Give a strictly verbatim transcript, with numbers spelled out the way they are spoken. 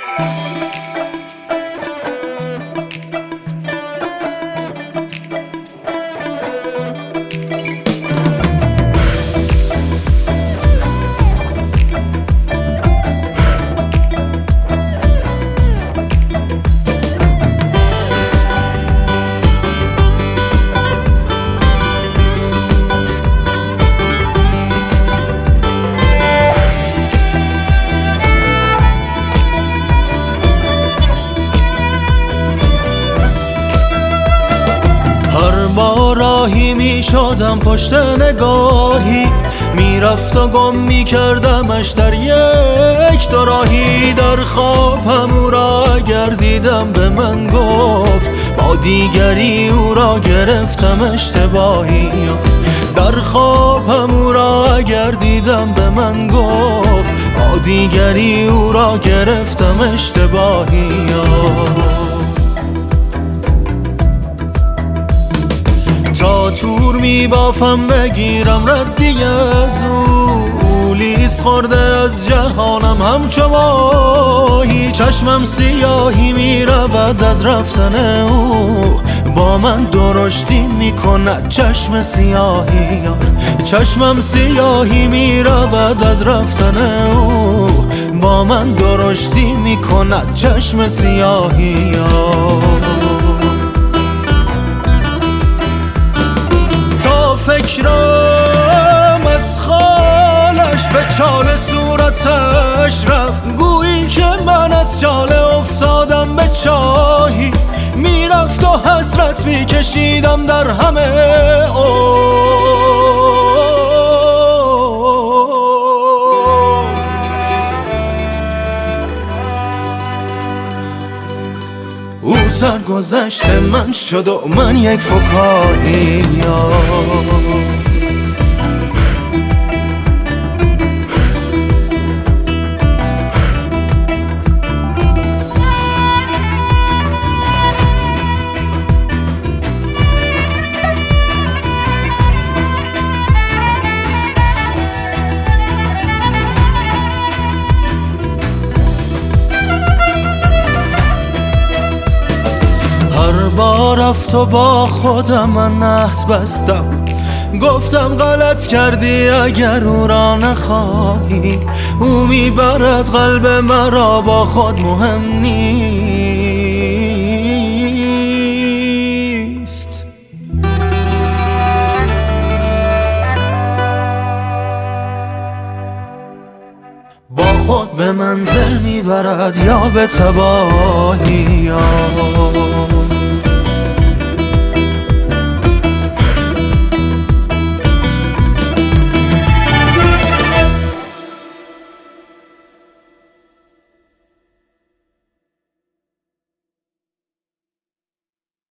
با راهی می شدم پشت نگاهی، میرفت و گم می کردمش در یک دو راهی. در خوابم او را گردیدم، به من گفت با دیگری او را گرفتم اشتباهی. در خوابم او را گردیدم، به من گفت با دیگری او را گرفتم اشتباهی. تا تور می بافم بگیرم ردی از او، لیز خورده از جهانم همچو ماهی. چشمم سیاهی می رود از رفتن او، با من درشتی می کند چشم سیاهی. چشمم سیاهی می رود از رفتن او، با من درشتی می کند چشم سیاهی. فکرم از خالش به چال صورتش رفت، گویی که من از چاله افتادم به چاهی. میرفت و حسرت میکشیدم در همه او. او سرگذشت من شد و من یک فکاهی. با رفت و با خودم من عهد بستم، گفتم غلط کردی اگر او را نخواهی. او میبرد قلب مرا با خود، مهم نیست. با خود به منزل میبرد یا به تباهی.